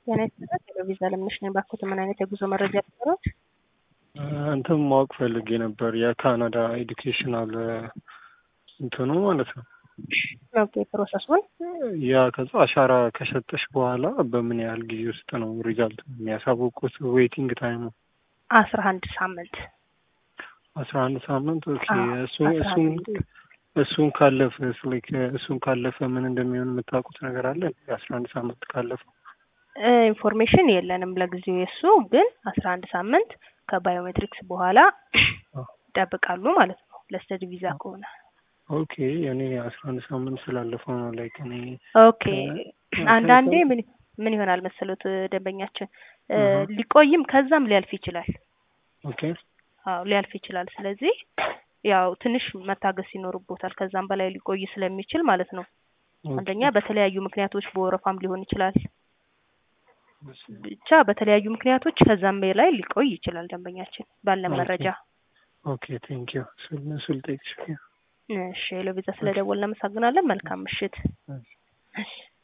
ያኔ ቪዛ ለምንሽ ነው ባኩት ምን አይነት የጉዞ መረጃ ተሰራች? አንተም ማወቅ ፈልጌ ነበር የካናዳ ኤዱኬሽናል እንትኑ ማለት ነው። ኦኬ ፕሮሰሱን ያ ከዛ አሻራ ከሰጠሽ በኋላ በምን ያህል ጊዜ ውስጥ ነው ሪዛልት የሚያሳውቁት? ዌቲንግ ታይሙ 11 ሳምንት 11 ሳምንት። ኦኬ እሱን ካለፈ እሱን ካለፈ ምን እንደሚሆን የምታውቁት ነገር አለ? 11 ሳምንት ካለፈ ኢንፎርሜሽን የለንም ለጊዜው። የሱ ግን 11 ሳምንት ከባዮሜትሪክስ በኋላ ይጠብቃሉ ማለት ነው ለስተዲ ቪዛ ከሆነ። ኦኬ እኔ 11 ሳምንት ስላለፈው ነው ላይክ እኔ ኦኬ አንዳንዴ ምን ይሆናል መሰሉት ደንበኛችን ሊቆይም ከዛም ሊያልፍ ይችላል። ኦኬ አዎ ሊያልፍ ይችላል። ስለዚህ ያው ትንሽ መታገስ ይኖርቦታል ከዛም በላይ ሊቆይ ስለሚችል ማለት ነው። አንደኛ በተለያዩ ምክንያቶች በወረፋም ሊሆን ይችላል። ብቻ በተለያዩ ምክንያቶች ከዛም በላይ ሊቆይ ይችላል ደንበኛችን ባለ መረጃ። ኦኬ ቴንክ ዩ ስልጤክስ። እሺ ለቪዛ ስለደወልን እናመሰግናለን። መልካም ምሽት። እሺ